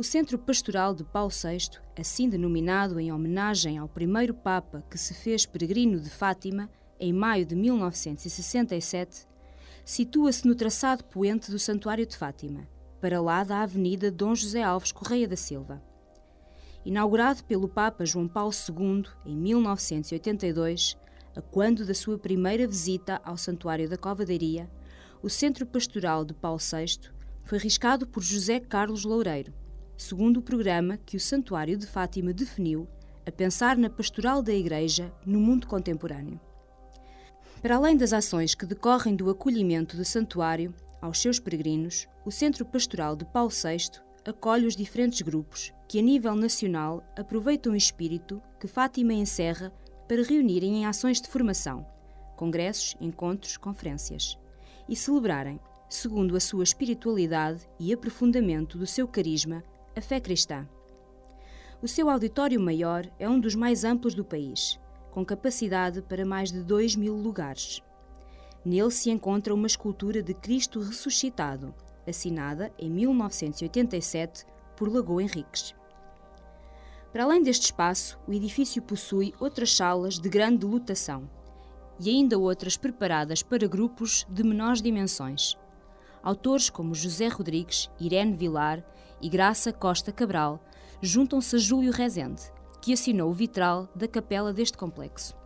Centro Pastoral de Paulo VI, assim denominado em homenagem ao primeiro Papa que se fez peregrino de Fátima, em maio de 1967, situa-se no traçado poente do Santuário de Fátima, para lá da Avenida Dom José Alves Correia da Silva. Inaugurado pelo Papa João Paulo II em 1982, a quando da sua primeira visita ao Santuário da Cova da Iria, o Centro Pastoral de Paulo VI foi riscado por José Carlos Loureiro, segundo o programa que o Santuário de Fátima definiu a pensar na pastoral da Igreja no mundo contemporâneo. Para além das ações que decorrem do acolhimento do santuário aos seus peregrinos, o Centro Pastoral de Paulo VI acolhe os diferentes grupos que, a nível nacional, aproveitam o espírito que Fátima encerra para reunirem em ações de formação, congressos, encontros, conferências, e celebrarem, segundo a sua espiritualidade e aprofundamento do seu carisma, a fé cristã. O seu auditório maior é um dos mais amplos do país, com capacidade para mais de 2.000 lugares. Nele se encontra uma escultura de Cristo ressuscitado, assinada em 1987 por Lagoa Henriques. Para além deste espaço, o edifício possui outras salas de grande lotação e ainda outras preparadas para grupos de menores dimensões. Autores como José Rodrigues, Irene Vilar e Graça Costa Cabral juntam-se a Júlio Rezende, que assinou o vitral da capela deste complexo.